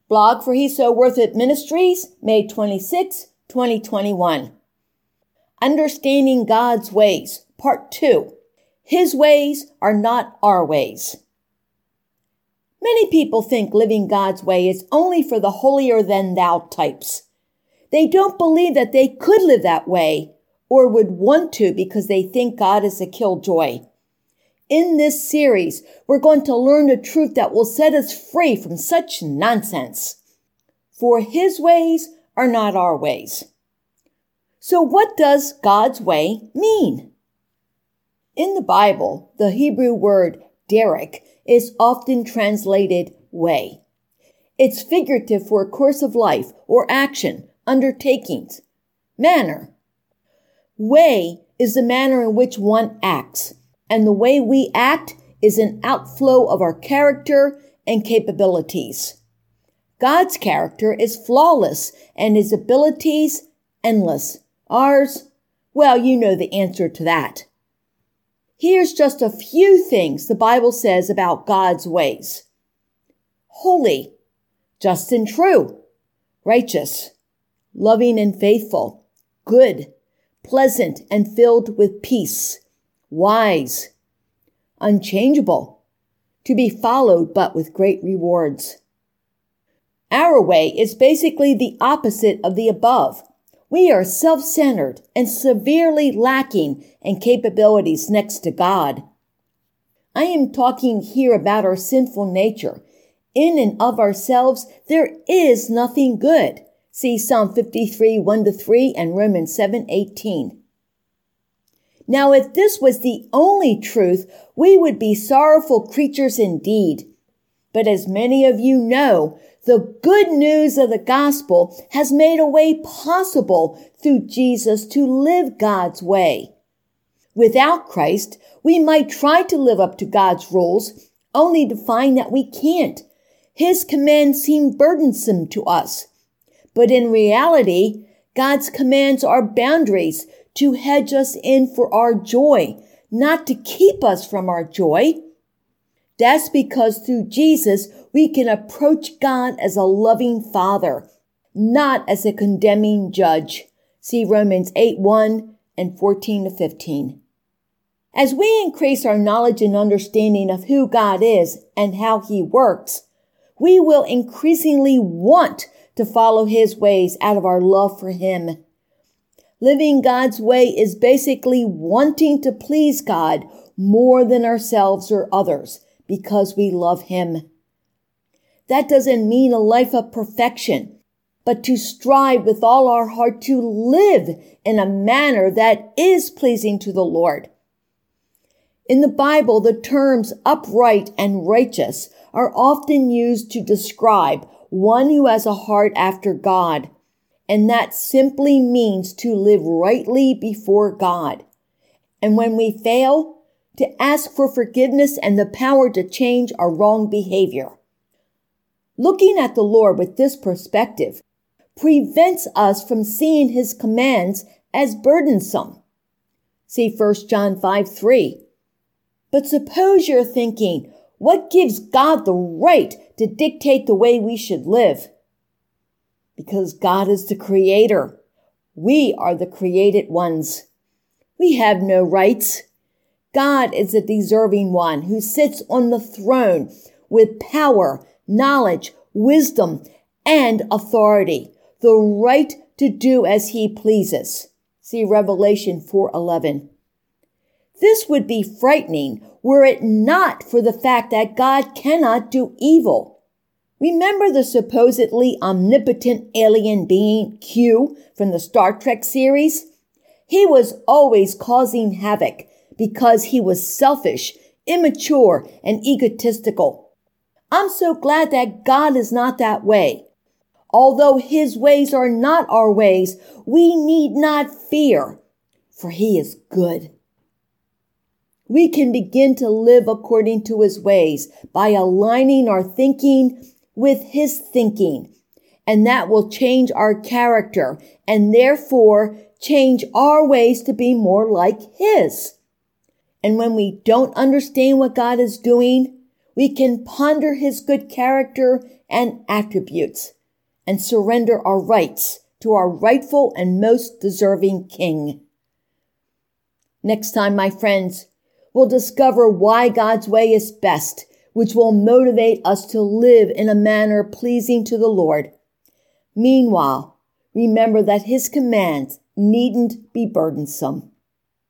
Blog for He's So Worth It Ministries, May 26, 2021. Understanding God's Ways, Part 2. His ways are not our ways. Many people think living God's way is only for the holier-than-thou types. They don't believe that they could live that way or would want to because they think God is a killjoy. In this series, we're going to learn the truth that will set us free from such nonsense. For His ways are not our ways. So what does God's way mean? In the Bible, the Hebrew word derek is often translated way. It's figurative for a course of life or action, undertakings, manner. Way is the manner in which one acts, and the way we act is an outflow of our character and capabilities. God's character is flawless and His abilities endless. Ours, well, you know the answer to that. Here's just a few things the Bible says about God's ways. Holy, just and true, righteous, loving and faithful, good, pleasant and filled with peace, wise, unchangeable, to be followed but with great rewards. Our way is basically the opposite of the above. We are self-centered and severely lacking in capabilities next to God. I am talking here about our sinful nature. In and of ourselves, there is nothing good. See Psalm 53, 1-3 and Romans 7, 18. Now, if this was the only truth, we would be sorrowful creatures indeed. But as many of you know, the good news of the gospel has made a way possible through Jesus to live God's way. Without Christ, we might try to live up to God's rules, only to find that we can't. His commands seem burdensome to us. But in reality, God's commands are boundaries to hedge us in for our joy, not to keep us from our joy. That's because through Jesus, we can approach God as a loving Father, not as a condemning judge. See Romans 8:1 and 14-15. As we increase our knowledge and understanding of who God is and how He works, we will increasingly want to follow His ways out of our love for Him. Living God's way is basically wanting to please God more than ourselves or others because we love Him. That doesn't mean a life of perfection, but to strive with all our heart to live in a manner that is pleasing to the Lord. In the Bible, the terms upright and righteous are often used to describe one who has a heart after God. And that simply means to live rightly before God. And when we fail, to ask for forgiveness and the power to change our wrong behavior. Looking at the Lord with this perspective prevents us from seeing His commands as burdensome. See 1 John 5:3. But suppose you're thinking, what gives God the right to dictate the way we should live? Because God is the Creator. We are the created ones. We have no rights. God is the deserving one who sits on the throne with power, knowledge, wisdom, and authority, the right to do as He pleases. See Revelation 4:11. This would be frightening were it not for the fact that God cannot do evil. Remember the supposedly omnipotent alien being Q from the Star Trek series? He was always causing havoc because he was selfish, immature, and egotistical. I'm so glad that God is not that way. Although His ways are not our ways, we need not fear, for He is good. We can begin to live according to His ways by aligning our thinking with His thinking, and that will change our character and therefore change our ways to be more like His. And when we don't understand what God is doing, we can ponder his good character and attributes and surrender our rights to our rightful and most deserving King. Next time, my friends, we'll discover why God's way is best, which will motivate us to live in a manner pleasing to the Lord. Meanwhile, remember that his commands needn't be burdensome.